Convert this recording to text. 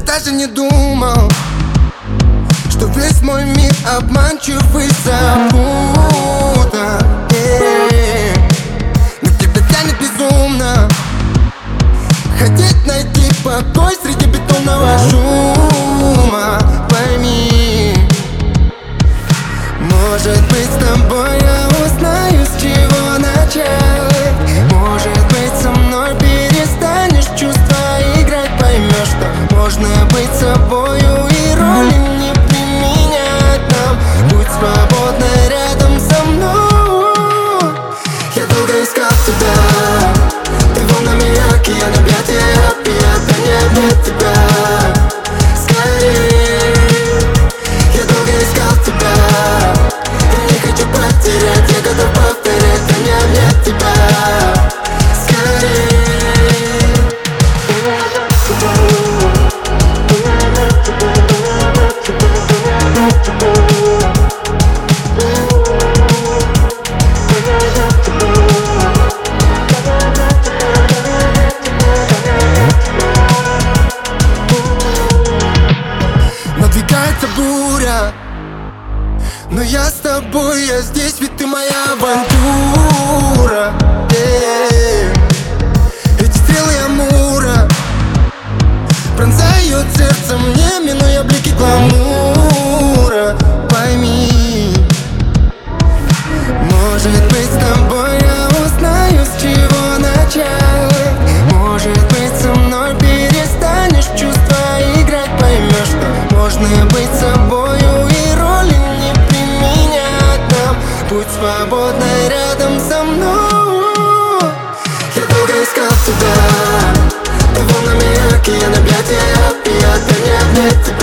даже не думал, что весь мой мир обманчивый, запутан. Но тебя тянет безумно, хотеть найти покой среди бетонного шума. Пойми, может быть, с тобой я узнаю, с чего начать. Может быть, со мной перестанешь в чувства играть. Поймешь, что можно быть собою и роли не применять нам. Будь свободной рядом со мной. Я долго искал тебя, ты волнами океан, объятия опиата, не обнять тебя скорее. Я долго искал тебя, не хочу потерять, я готов повторять, а не обнять тебя скорее. Надвигается буря, но я с тобой, я здесь, ведь ты моя авантюра. Эти стрелы Амура пронзают сердце мне, минуя блики гламура. Пойми, может быть, с тобой я узнаю, с чего начать. Может быть, со мной перестанешь в чувства играть. Поймешь, что можно быть собою и роли не применять нам. Будь свободной рядом со мной. Я долго искал тебя, ты волнами океан, объятия опиата, не обнять тебя